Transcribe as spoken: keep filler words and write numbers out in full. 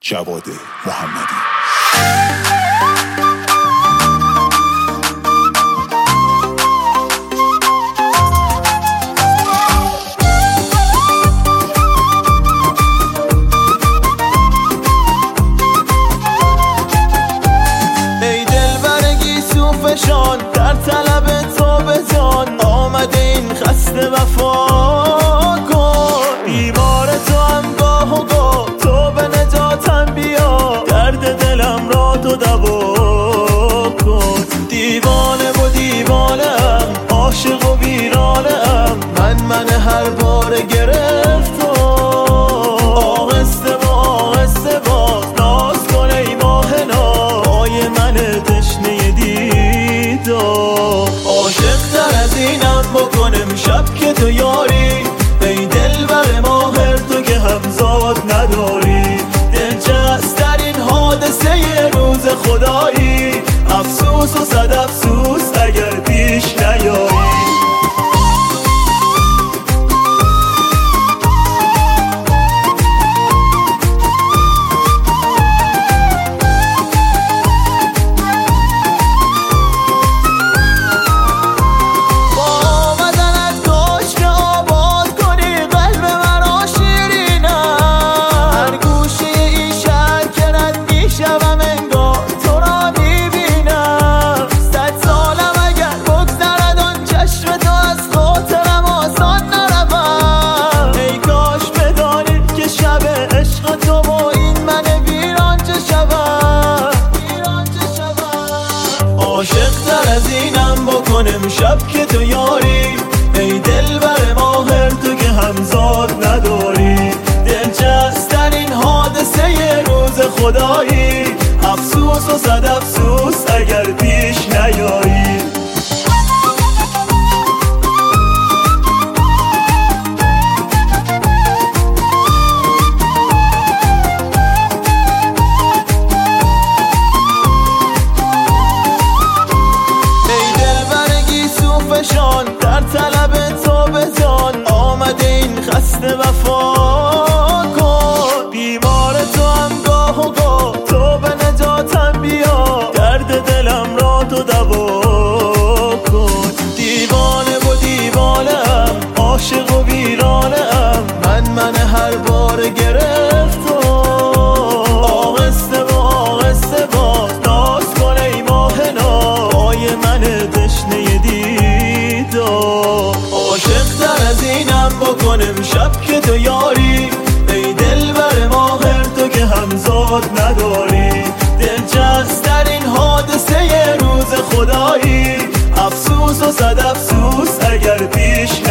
جواد محمدی. ای دلبر گیسوفشان در طلب تو به جان آمده این خسته وفا کن. بیمار تو هم گاه و گاه تو به نجاتم بیا، درد دلم را تو دوا کن. دیوانه و دیوانه‌ام، عاشق و ویرانه‌ام، من من هر بار گرفتم. آهسته و آهسته باز ناز کن ای ماه ناز، پای من تشنه دیدار. عاشق تر از اینم بکنم شب که تو یاری، ای دلبر ماهر تو که همزاد نداری. دلچسب در این حادثه ی روز خدایی، افسوس و صد افسوس اگر پیش نیایی. عاشق تر از اینم بکنم شب که تو یاری، ای دلبر ماهر تو که همزاد نداری. دلچسب در این حادثه ی روز خدایی، افسوس و صد افسوس اگر پیش نیایی. در طلب تو به جان آمده این خسته وفا کن. بیمار تو هم گاه و گاه تو به نجاتم بیا، درد دلم را تو دوا کن. دیوانه و دیوانه‌ام، عاشق و ویرانه‌ام، من من هر بار گرفتم. آهسته و آهسته باز ناز کن ای ماه ناز، پای من تشنه دیدار. عاشق تر از اینم بکنم شب که تو یاری، ای دلبر ماهر تو که همزاد نداری. دلچسب در این حادثه ی روز خدایی، افسوس و صد افسوس اگر پیش